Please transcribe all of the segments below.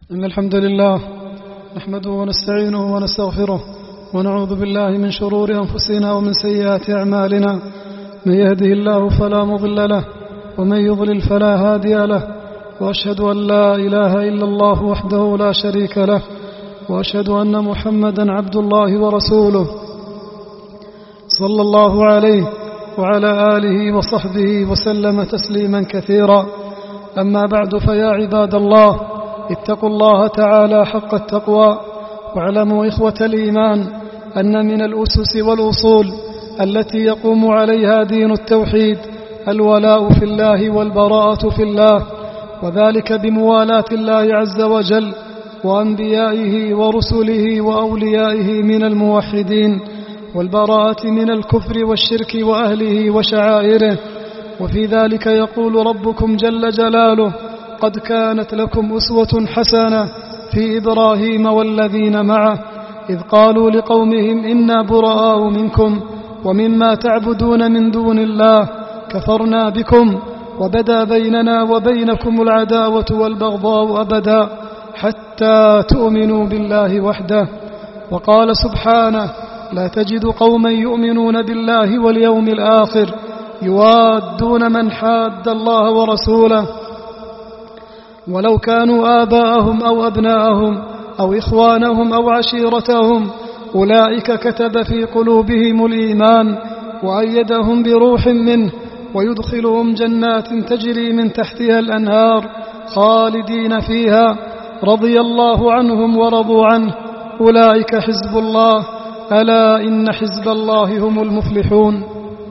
إن الحمد لله نحمده ونستعينه ونستغفره ونعوذ بالله من شرور أنفسنا ومن سيئات أعمالنا. من يهده الله فلا مضل له ومن يضلل فلا هادي له، وأشهد أن لا إله إلا الله وحده لا شريك له، وأشهد أن محمدا عبد الله ورسوله صلى الله عليه وعلى آله وصحبه وسلم تسليما كثيرا. أما بعد، فيا عباد الله، اتقوا الله تعالى حق التقوى، واعلموا إخوة الإيمان أن من الأسس والأصول التي يقوم عليها دين التوحيد الولاء في الله والبراءة في الله، وذلك بموالاة الله عز وجل وأنبيائه ورسله وأوليائه من الموحدين، والبراءة من الكفر والشرك وأهله وشعائره. وفي ذلك يقول ربكم جل جلاله: قد كانت لكم أسوة حسنة في إبراهيم والذين معه إذ قالوا لقومهم إنا براء منكم ومما تعبدون من دون الله كفرنا بكم وبدا بيننا وبينكم العداوة والبغضاء أبدا حتى تؤمنوا بالله وحده. وقال سبحانه: لا تجد قوما يؤمنون بالله واليوم الآخر يوادون من حاد الله ورسوله ولو كانوا آباءهم أو أبناءهم أو إخوانهم أو عشيرتهم أولئك كتب في قلوبهم الإيمان وأيدهم بروح منه ويدخلهم جنات تجري من تحتها الأنهار خالدين فيها رضي الله عنهم ورضوا عنه أولئك حزب الله ألا إن حزب الله هم المفلحون.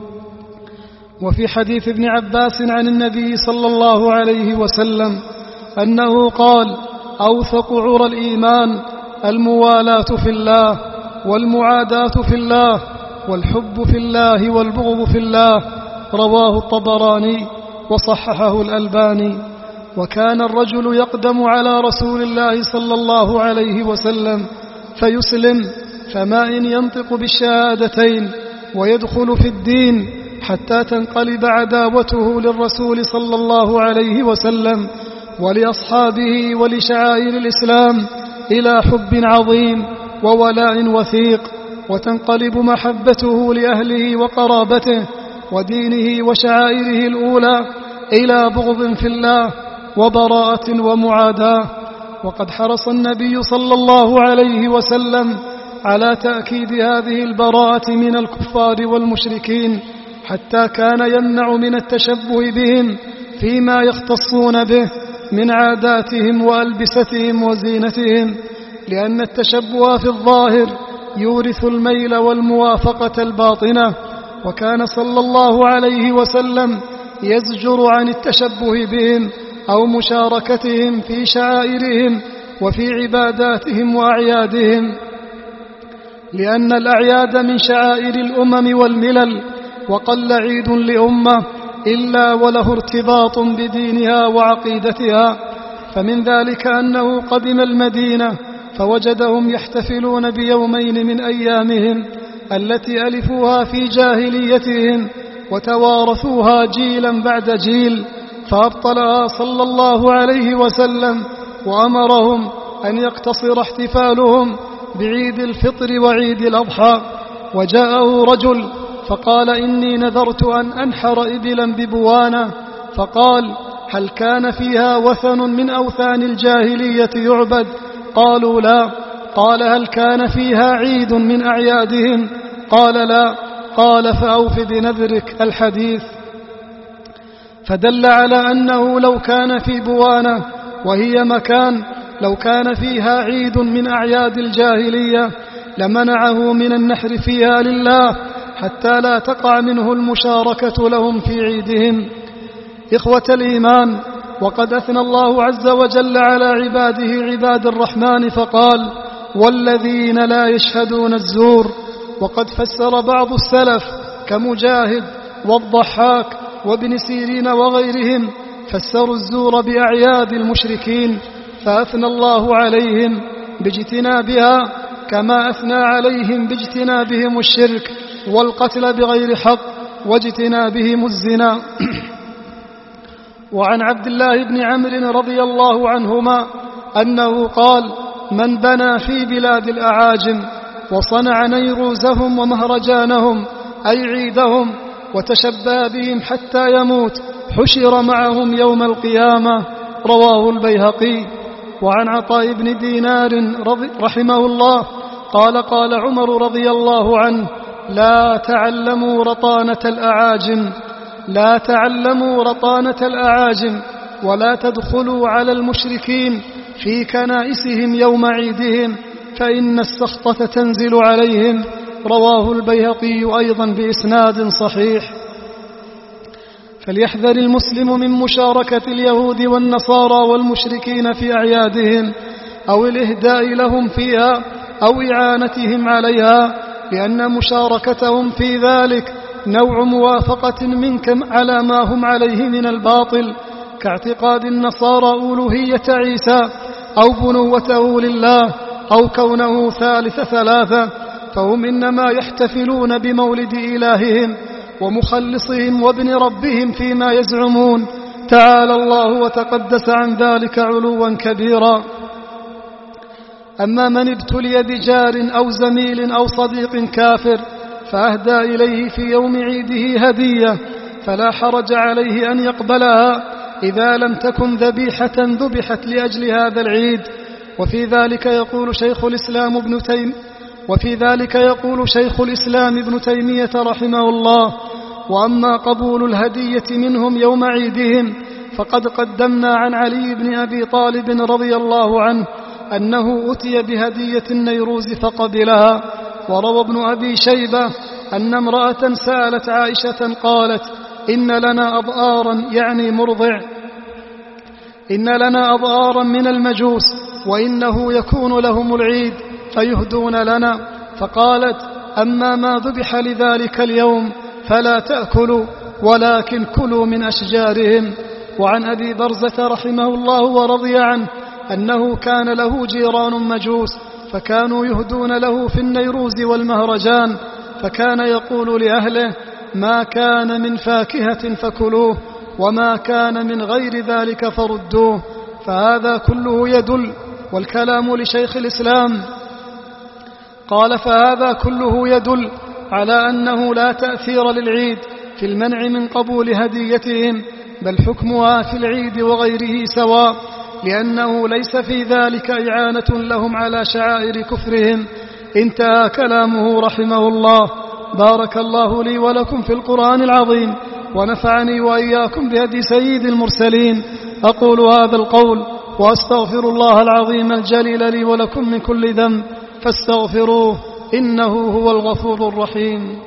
وفي حديث ابن عباس عن النبي صلى الله عليه وسلم أنه قال: أوثق عرى الإيمان الموالاة في الله والمعاداة في الله والحب في الله والبغض في الله، رواه الطبراني وصححه الألباني. وكان الرجل يقدم على رسول الله صلى الله عليه وسلم فيسلم، فما إن ينطق بالشهادتين ويدخل في الدين حتى تنقلب عداوته للرسول صلى الله عليه وسلم ولأصحابه ولشعائر الإسلام إلى حب عظيم وولاء وثيق، وتنقلب محبته لأهله وقرابته ودينه وشعائره الأولى إلى بغض في الله وبراءة ومعاداة. وقد حرص النبي صلى الله عليه وسلم على تأكيد هذه البراءة من الكفار والمشركين، حتى كان يمنع من التشبه بهم فيما يختصون به من عاداتهم وألبستهم وزينتهم، لأن التشبه في الظاهر يورث الميل والموافقة الباطنة. وكان صلى الله عليه وسلم يزجر عن التشبه بهم أو مشاركتهم في شعائرهم وفي عباداتهم وأعيادهم، لأن الأعياد من شعائر الأمم والملل، وقل عيد لأمة إلا وله ارتباط بدينها وعقيدتها. فمن ذلك أنه قدم المدينة فوجدهم يحتفلون بيومين من أيامهم التي ألفوها في جاهليتهم وتوارثوها جيلا بعد جيل، فأبطلها صلى الله عليه وسلم وأمرهم أن يقتصر احتفالهم بعيد الفطر وعيد الأضحى. وجاءه رجل فقال: إني نذرت أن أنحر إبلا ببوانة، فقال: هل كان فيها وثن من أوثان الجاهلية يعبد؟ قالوا: لا. قال: هل كان فيها عيد من أعيادهم؟ قال: لا. قال: فأوف بنذرك. الحديث. فدل على أنه لو كان في بوانة وهي مكان لو كان فيها عيد من أعياد الجاهلية لمنعه من النحر فيها لله حتى لا تقع منه المشاركة لهم في عيدهم. إخوة الإيمان، وقد أثنى الله عز وجل على عباده عباد الرحمن فقال: والذين لا يشهدون الزور. وقد فسر بعض السلف كمجاهد والضحاك وابن سيرين وغيرهم فسروا الزور بأعياد المشركين، فأثنى الله عليهم باجتنابها كما أثنى عليهم باجتنابهم الشرك والقتل بغير حق واجتنابهم الزنا. وعن عبد الله بن عمرو رضي الله عنهما أنه قال: من بنى في بلاد الأعاجم وصنع نيروزهم ومهرجانهم أي عيدهم وتشبه بهم حتى يموت حشر معهم يوم القيامة. رواه البيهقي. وعن عطاء بن دينار رحمه الله قال: قال عمر رضي الله عنه: لا تعلموا رطانة الأعاجم ولا تدخلوا على المشركين في كنائسهم يوم عيدهم فإن السخطة تنزل عليهم. رواه البيهقي أيضا بإسناد صحيح. فليحذر المسلم من مشاركة اليهود والنصارى والمشركين في أعيادهم أو الإهداء لهم فيها أو إعانتهم عليها، لأن مشاركتهم في ذلك نوع موافقة منك على ما هم عليه من الباطل، كاعتقاد النصارى ألوهية عيسى أو بنوته لله أو كونه ثالث ثلاثة، فهم إنما يحتفلون بمولد إلههم ومخلصهم وابن ربهم فيما يزعمون، تعالى الله وتقدس عن ذلك علوا كبيرا. أما من ابتلي بجار أو زميل أو صديق كافر فأهدى إليه في يوم عيده هدية فلا حرج عليه أن يقبلها إذا لم تكن ذبيحة ذبحت لأجل هذا العيد. وفي ذلك يقول شيخ الإسلام ابن تيمية رحمه الله: وأما قبول الهدية منهم يوم عيدهم فقد قدمنا عن علي بن أبي طالب رضي الله عنه أنه أتي بهدية النيروز فقبلها. وروى ابن أبي شيبة أن امرأة سألت عائشة قالت: إن لنا أضآرا يعني مرضع، إن لنا أضآرا من المجوس وإنه يكون لهم العيد فيهدون لنا، فقالت: أما ما ذبح لذلك اليوم فلا تأكلوا ولكن كلوا من أشجارهم. وعن أبي برزة رحمه الله ورضي عنه أنه كان له جيران مجوس فكانوا يهدون له في النيروز والمهرجان، فكان يقول لأهله: ما كان من فاكهة فكلوه وما كان من غير ذلك فردوه. فهذا كله يدل، والكلام لشيخ الإسلام قال: فهذا كله يدل على أنه لا تأثير للعيد في المنع من قبول هديتهم، بل حكمها في العيد وغيره سواء، لأنه ليس في ذلك إعانة لهم على شعائر كفرهم. انتهى كلامه رحمه الله. بارك الله لي ولكم في القرآن العظيم ونفعني وإياكم بهدي سيد المرسلين. أقول هذا القول وأستغفر الله العظيم الجليل لي ولكم من كل ذنب فاستغفروه إنه هو الغفور الرحيم.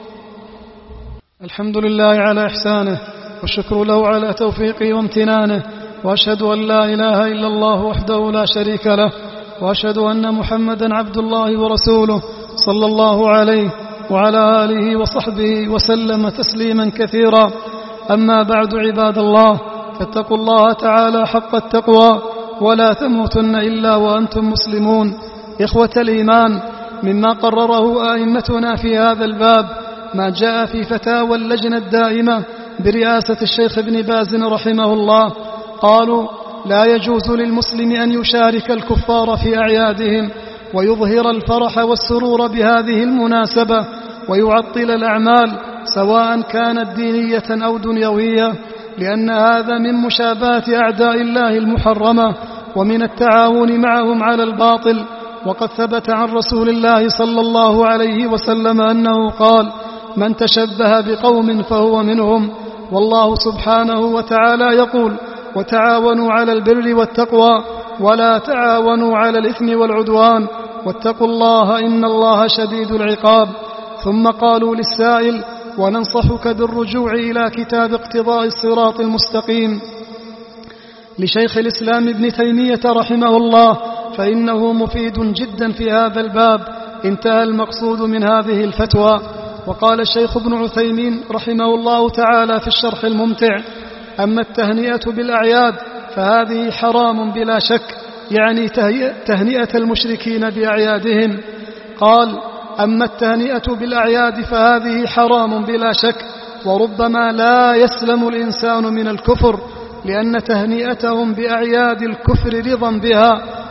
الحمد لله على إحسانه والشكر له على توفيقه وامتنانه، وأشهد أن لا إله إلا الله وحده لا شريك له، وأشهد أن محمدا عبد الله ورسوله صلى الله عليه وعلى آله وصحبه وسلم تسليما كثيرا. أما بعد، عباد الله، فاتقوا الله تعالى حق التقوى ولا تموتن إلا وأنتم مسلمون. إخوة الإيمان، مما قرره أئمتنا في هذا الباب ما جاء في فتاوى اللجنة الدائمة برئاسة الشيخ ابن باز رحمه الله. قالوا: لا يجوز للمسلم أن يشارك الكفار في أعيادهم ويظهر الفرح والسرور بهذه المناسبة ويعطل الأعمال سواء كانت دينية أو دنيوية، لأن هذا من مشابهة أعداء الله المحرمة ومن التعاون معهم على الباطل. وقد ثبت عن رسول الله صلى الله عليه وسلم أنه قال: من تشبه بقوم فهو منهم. والله سبحانه وتعالى يقول: وتعاونوا على البر والتقوى ولا تعاونوا على الإثم والعدوان واتقوا الله إن الله شديد العقاب. ثم قالوا للسائل: وننصحك بالرجوع إلى كتاب اقتضاء الصراط المستقيم لشيخ الإسلام ابن تيمية رحمه الله، فإنه مفيد جدا في هذا الباب. انتهى المقصود من هذه الفتوى. وقال الشيخ ابن عثيمين رحمه الله تعالى في الشرح الممتع: أما التهنئة بالأعياد فهذه حرام بلا شك، يعني تهنئة المشركين بأعيادهم. قال: أما التهنئة بالأعياد فهذه حرام بلا شك، وربما لا يسلم الإنسان من الكفر، لأن تهنئتهم بأعياد الكفر رضا بها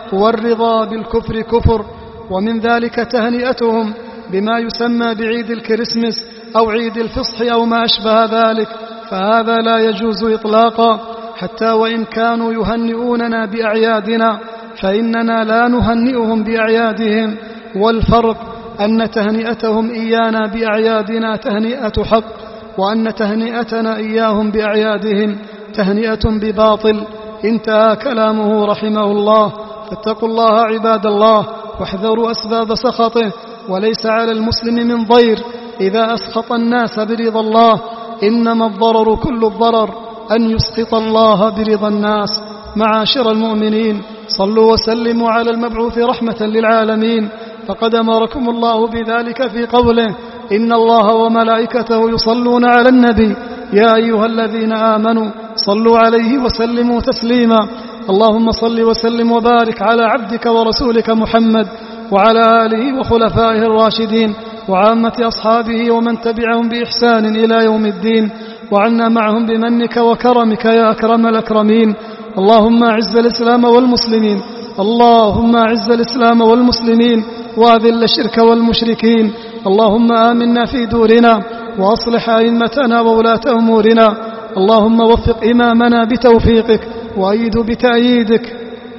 والرضا بالكفر كفر. ومن ذلك تهنئتهم بما يسمى بعيد الكريسماس أو عيد الفصح أو ما أشبه ذلك، فهذا لا يجوز إطلاقا، حتى وإن كانوا يهنئوننا بأعيادنا فإننا لا نهنئهم بأعيادهم. والفرق أن تهنئتهم إيانا بأعيادنا تهنئة حق، وأن تهنئتنا إياهم بأعيادهم تهنئة بباطل. انتهى كلامه رحمه الله. فاتقوا الله عباد الله واحذروا أسباب سخطه، وليس على المسلم من ضير إذا أسخط الناس برضا الله، إنما الضرر كل الضرر أن يسخط الله برضا الناس. معاشر المؤمنين، صلوا وسلموا على المبعوث رحمة للعالمين، فقد أمركم الله بذلك في قوله: إن الله وملائكته يصلون على النبي يا أيها الذين آمنوا صلوا عليه وسلموا تسليما. اللهم صل وسلم وبارك على عبدك ورسولك محمد وعلى آله وخلفائه الراشدين وعامة أصحابه ومن تبعهم بإحسان إلى يوم الدين، وعنا معهم بمنك وكرمك يا أكرم الأكرمين. اللهم أعز الإسلام والمسلمين، اللهم أعز الإسلام والمسلمين وأذل الشرك والمشركين. اللهم آمنا في دورنا وأصلح أئمتنا وولاة أمورنا. اللهم وفق إمامنا بتوفيقك وأيد بتأييدك.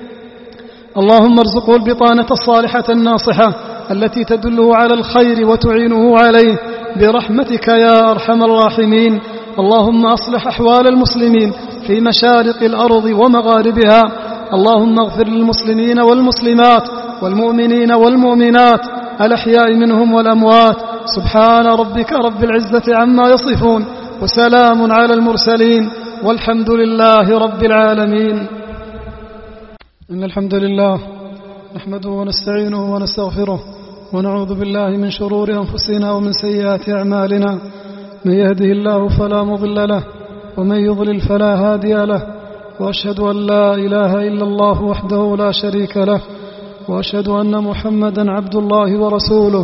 اللهم ارزقه البطانة الصالحة الناصحة التي تدله على الخير وتعينه عليه برحمتك يا أرحم الراحمين. اللهم أصلح أحوال المسلمين في مشارق الأرض ومغاربها. اللهم اغفر للمسلمين والمسلمات والمؤمنين والمؤمنات الأحياء منهم والأموات. سبحان ربك رب العزة عما يصفون، وسلام على المرسلين، والحمد لله رب العالمين. إن الحمد لله نحمده ونستعينه ونستغفره ونعوذ بالله من شرور أنفسنا ومن سيئات أعمالنا. من يهده الله فلا مضل له ومن يضلل فلا هادي له، وأشهد أن لا إله إلا الله وحده لا شريك له، وأشهد أن محمدا عبد الله ورسوله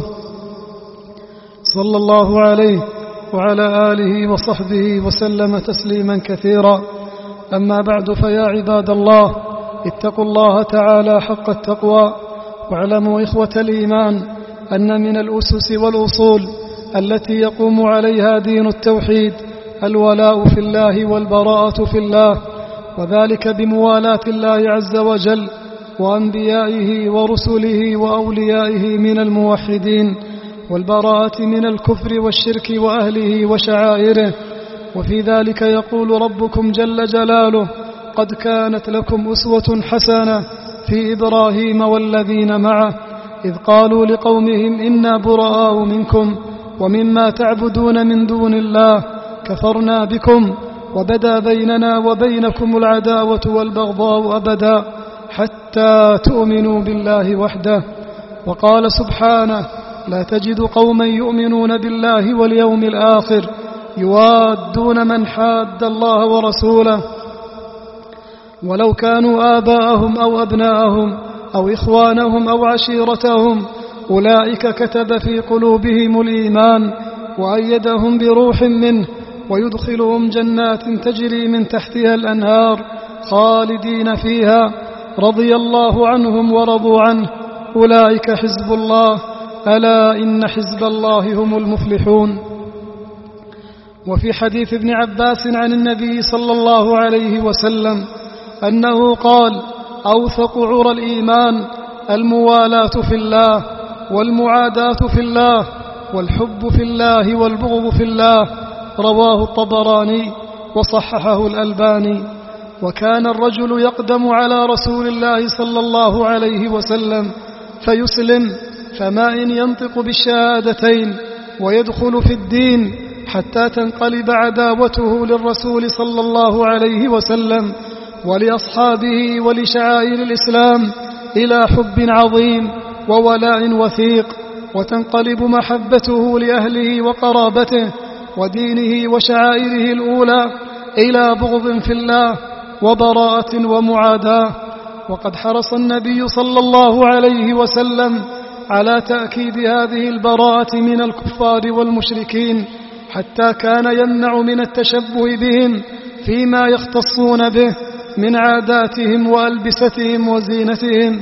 صلى الله عليه وعلى آله وصحبه وسلم تسليما كثيرا. أما بعد، فيا عباد الله، اتقوا الله تعالى حق التقوى، واعلموا إخوة الإيمان أن من الأسس والأصول التي يقوم عليها دين التوحيد الولاء في الله والبراءة في الله، وذلك بموالاة الله عز وجل وأنبيائه ورسله وأوليائه من الموحدين، والبراءة من الكفر والشرك وأهله وشعائره. وفي ذلك يقول ربكم جل جلاله: قد كانت لكم أسوة حسنة في إبراهيم والذين معه إذ قالوا لقومهم إنا براء منكم ومما تعبدون من دون الله كفرنا بكم وبدا بيننا وبينكم العداوة والبغضاء أبدا حتى تؤمنوا بالله وحده. وقال سبحانه: لا تجد قوما يؤمنون بالله واليوم الآخر يوادون من حاد الله ورسوله ولو كانوا آباءهم أو أبناءهم أو إخوانهم أو عشيرتهم أولئك كتب في قلوبهم الإيمان وأيدهم بروح منه ويدخلهم جنات تجري من تحتها الأنهار خالدين فيها رضي الله عنهم ورضوا عنه أولئك حزب الله ألا إن حزب الله هم المفلحون. وفي حديث ابن عباس عن النبي صلى الله عليه وسلم أنه قال: أوثق عرى الإيمان الموالاة في الله والمعاداة في الله والحب في الله والبغض في الله. رواه الطبراني وصححه الألباني. وكان الرجل يقدم على رسول الله صلى الله عليه وسلم فيسلم، فما إن ينطق بالشهادتين ويدخل في الدين حتى تنقلب عداوته للرسول صلى الله عليه وسلم ولأصحابه ولشعائر الإسلام إلى حب عظيم وولاء وثيق، وتنقلب محبته لأهله وقرابته ودينه وشعائره الأولى إلى بغض في الله وبراءة ومعاداة. وقد حرص النبي صلى الله عليه وسلم على تأكيد هذه البراءة من الكفار والمشركين، حتى كان يمنع من التشبه بهم فيما يختصون به من عاداتهم وألبستهم وزينتهم،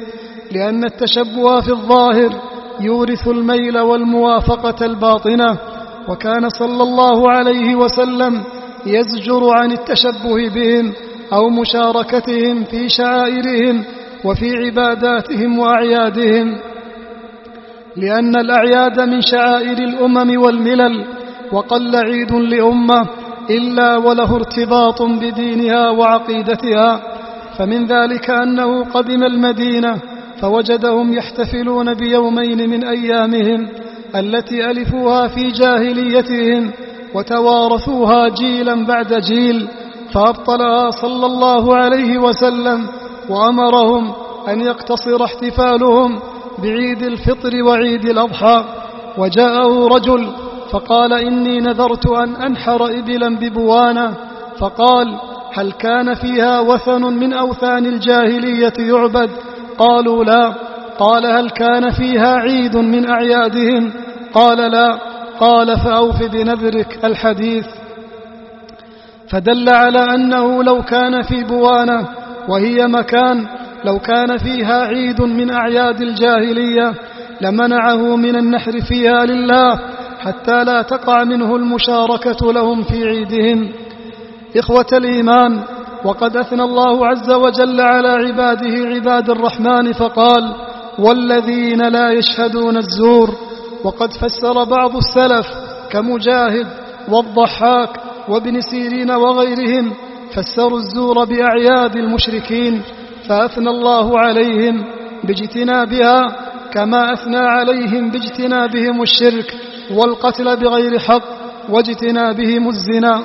لأن التشبه في الظاهر يورث الميل والموافقة الباطنة، وكان صلى الله عليه وسلم يزجر عن التشبه بهم أو مشاركتهم في شعائرهم وفي عباداتهم وأعيادهم، لأن الأعياد من شعائر الأمم والملل، وقل عيد لأمة إلا وله ارتباط بدينها وعقيدتها. فمن ذلك أنه قدم المدينة فوجدهم يحتفلون بيومين من أيامهم التي ألفوها في جاهليتهم وتوارثوها جيلا بعد جيل، فأبطلها صلى الله عليه وسلم وأمرهم أن يقتصر احتفالهم بعيد الفطر وعيد الأضحى. وجاءه رجل فقال: إني نذرت أن أنحر إبلا ببوانة، فقال: هل كان فيها وثن من أوثان الجاهلية يعبد؟ قالوا: لا. قال: هل كان فيها عيد من أعيادهم؟ قال: لا. قال: فأوف بنذرك. الحديث. فدل على أنه لو كان في بوانة وهي مكان لو كان فيها عيد من أعياد الجاهلية لمنعه من النحر فيها لله حتى لا تقع منه المشاركة لهم في عيدهم. إخوة الإيمان، وقد أثنى الله عز وجل على عباده عباد الرحمن فقال: والذين لا يشهدون الزور. وقد فسر بعض السلف كمجاهد والضحاك وابن سيرين وغيرهم فسروا الزور بأعياد المشركين، فأثنى الله عليهم باجتنابها كما أثنى عليهم باجتنابهم الشرك والقتل بغير حق واجتنابهم الزنا.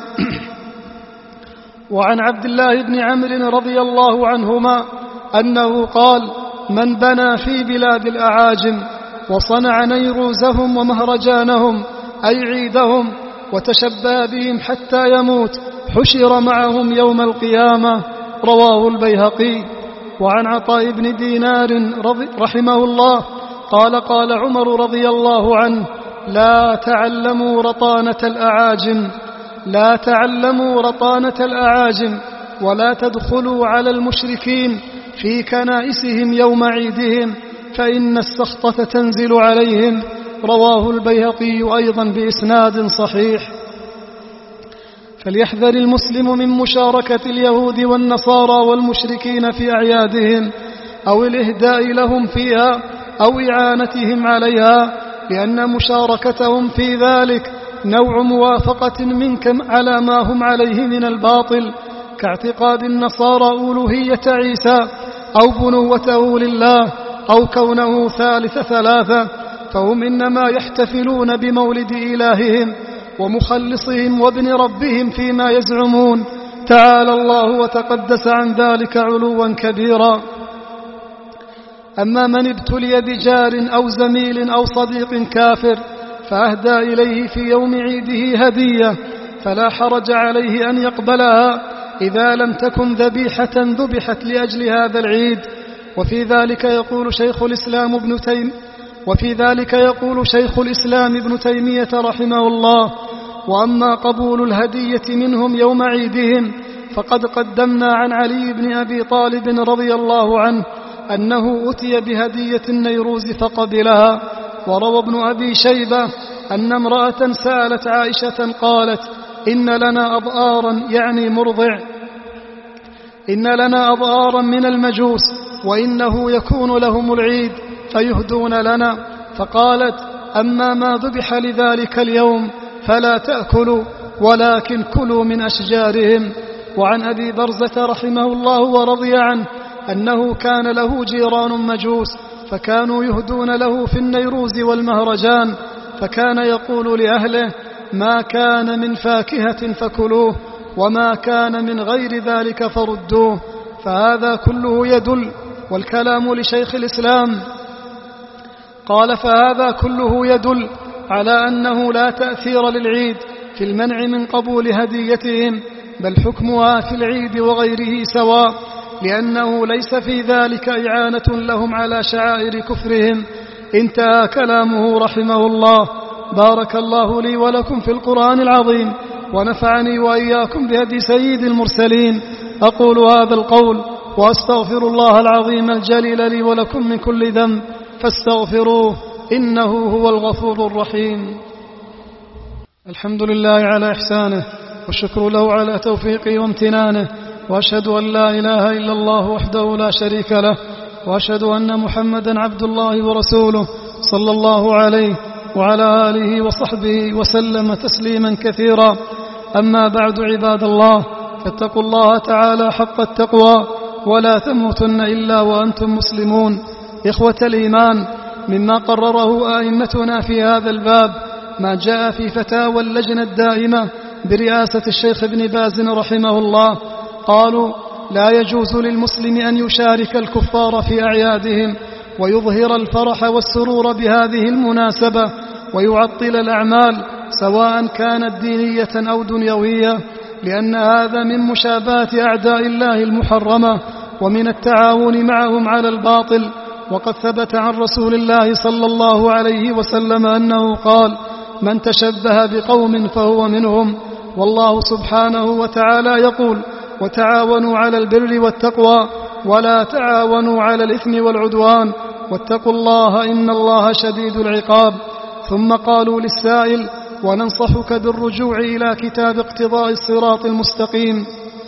وعن عبد الله بن عمرو رضي الله عنهما أنه قال: من بنى في بلاد الأعاجم وصنع نيروزهم ومهرجانهم أي عيدهم وتشبه بهم حتى يموت حشر معهم يوم القيامة. رواه البيهقي. وعن عطاء بن دينار رحمه الله قال: قال عمر رضي الله عنه: لا تعلموا رطانة الأعاجم ولا تدخلوا على المشركين في كنائسهم يوم عيدهم فإن السخطة تنزل عليهم. رواه البيهقي أيضا بإسناد صحيح. فليحذر المسلم من مشاركة اليهود والنصارى والمشركين في أعيادهم أو الإهداء لهم فيها أو إعانتهم عليها، لأن مشاركتهم في ذلك نوع موافقة منك على ما هم عليه من الباطل، كاعتقاد النصارى ألوهية عيسى أو بنوته لله أو كونه ثالث ثلاثة، فهم إنما يحتفلون بمولد إلههم ومخلصهم وابن ربهم فيما يزعمون، تعالى الله وتقدس عن ذلك علوا كبيرا. أما من ابتلي بجار أو زميل أو صديق كافر فأهدى إليه في يوم عيده هدية فلا حرج عليه أن يقبلها إذا لم تكن ذبيحة ذبحت لأجل هذا العيد. وفي ذلك يقول شيخ الإسلام ابن تيمية رحمه الله: وأما قبول الهدية منهم يوم عيدهم فقد قدمنا عن علي بن أبي طالب رضي الله عنه أنه أتي بهدية النيروز فقبلها. وروى ابن أبي شيبة أن امرأة سألت عائشة قالت: إن لنا أضآرا يعني مرضع، إن لنا أضآرا من المجوس وإنه يكون لهم العيد فيهدون لنا، فقالت: أما ما ذبح لذلك اليوم فلا تأكلوا ولكن كلوا من أشجارهم. وعن أبي برزة رحمه الله ورضي عنه أنه كان له جيران مجوس فكانوا يهدون له في النيروز والمهرجان، فكان يقول لأهله: ما كان من فاكهة فكلوه وما كان من غير ذلك فردوه. فهذا كله يدل، والكلام لشيخ الإسلام قال: فهذا كله يدل على أنه لا تأثير للعيد في المنع من قبول هديتهم، بل حكمها في العيد وغيره سواء، لأنه ليس في ذلك إعانة لهم على شعائر كفرهم. انتهى كلامه رحمه الله. بارك الله لي ولكم في القرآن العظيم ونفعني وإياكم بهدي سيد المرسلين. أقول هذا القول وأستغفر الله العظيم الجليل لي ولكم من كل ذنب فاستغفروه إنه هو الغفور الرحيم. الحمد لله على إحسانه والشكر له على توفيقه وامتنانه، وأشهد أن لا إله إلا الله وحده لا شريك له، وأشهد أن محمدا عبد الله ورسوله صلى الله عليه وعلى آله وصحبه وسلم تسليما كثيرا. أما بعد عباد الله، فاتقوا الله تعالى حق التقوى ولا تموتن إلا وأنتم مسلمون. إخوة الإيمان، مما قرره أئمتنا في هذا الباب ما جاء في فتاوى اللجنة الدائمة برئاسة الشيخ ابن باز رحمه الله. قالوا: لا يجوز للمسلم أن يشارك الكفار في أعيادهم ويظهر الفرح والسرور بهذه المناسبة ويعطل الأعمال سواء كانت دينية أو دنيوية، لأن هذا من مشابهة أعداء الله المحرمة ومن التعاون معهم على الباطل. وقد ثبت عن رسول الله صلى الله عليه وسلم أنه قال: من تشبه بقوم فهو منهم. والله سبحانه وتعالى يقول: وتعاونوا على البر والتقوى ولا تعاونوا على الإثم والعدوان واتقوا الله إن الله شديد العقاب. ثم قالوا للسائل: وننصحك بالرجوع إلى كتاب اقتضاء الصراط المستقيم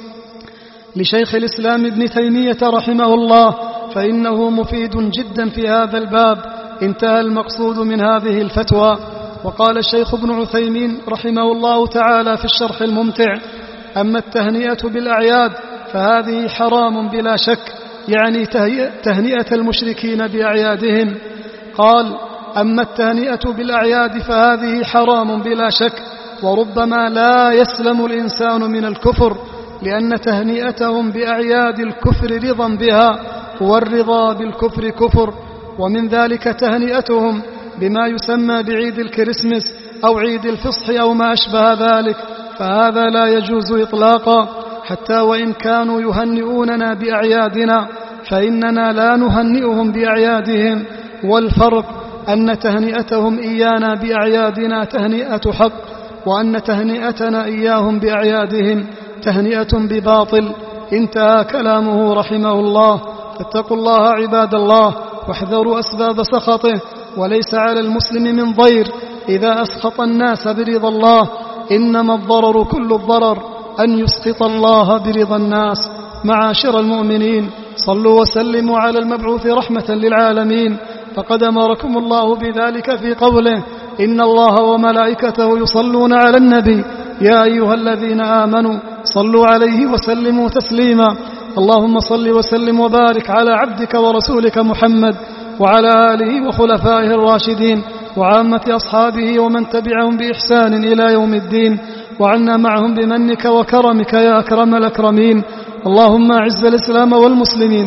لشيخ الإسلام ابن تيمية رحمه الله، فإنه مفيد جدا في هذا الباب. انتهى المقصود من هذه الفتوى. وقال الشيخ ابن عثيمين رحمه الله تعالى في الشرح الممتع: أما التهنئة بالأعياد فهذه حرام بلا شك، يعني تهنئة المشركين بأعيادهم. قال: أما التهنئة بالأعياد فهذه حرام بلا شك، وربما لا يسلم الإنسان من الكفر، لأن تهنئتهم بأعياد الكفر رضا بها، والرضا بالكفر كفر. ومن ذلك تهنئتهم بما يسمى بعيد الكريسماس أو عيد الفصح أو ما أشبه ذلك، فهذا لا يجوز إطلاقا، حتى وإن كانوا يهنئوننا بأعيادنا فإننا لا نهنئهم بأعيادهم. والفرق أن تهنئتهم إيانا بأعيادنا تهنئة حق، وأن تهنئتنا إياهم بأعيادهم تهنئة بباطل. انتهى كلامه رحمه الله. فاتقوا الله عباد الله واحذروا أسباب سخطه، وليس على المسلم من ضير إذا أسخط الناس برضا الله، إنما الضرر كل الضرر أن يسخط الله برضا الناس. معاشر المؤمنين، صلوا وسلموا على المبعوث رحمة للعالمين، فقد أمركم الله بذلك في قوله: إن الله وملائكته يصلون على النبي يا أيها الذين آمنوا صلوا عليه وسلموا تسليما. اللهم صل وسلم وبارك على عبدك ورسولك محمد وعلى آله وخلفائه الراشدين وعامة أصحابه ومن تبعهم بإحسان إلى يوم الدين، وعنا معهم بمنك وكرمك يا أكرم الأكرمين. اللهم أعز الإسلام والمسلمين،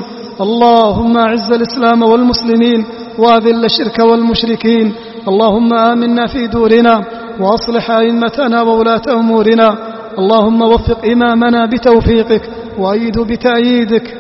اللهم أعز الإسلام والمسلمين وأذل الشرك والمشركين. اللهم آمنا في دورنا وأصلح أئمتنا وولاة أمورنا. اللهم وفق إمامنا بتوفيقك وأيد بتأييدك.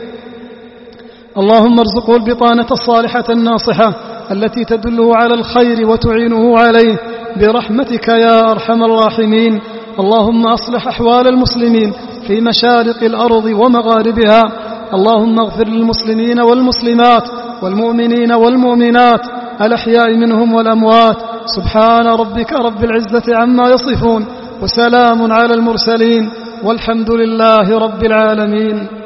اللهم ارزقه البطانة الصالحة الناصحة التي تدله على الخير وتعينه عليه برحمتك يا أرحم الراحمين. اللهم أصلح أحوال المسلمين في مشارق الأرض ومغاربها. اللهم اغفر للمسلمين والمسلمات والمؤمنين والمؤمنات الأحياء منهم والأموات. سبحان ربك رب العزة عما يصفون، وسلام على المرسلين، والحمد لله رب العالمين.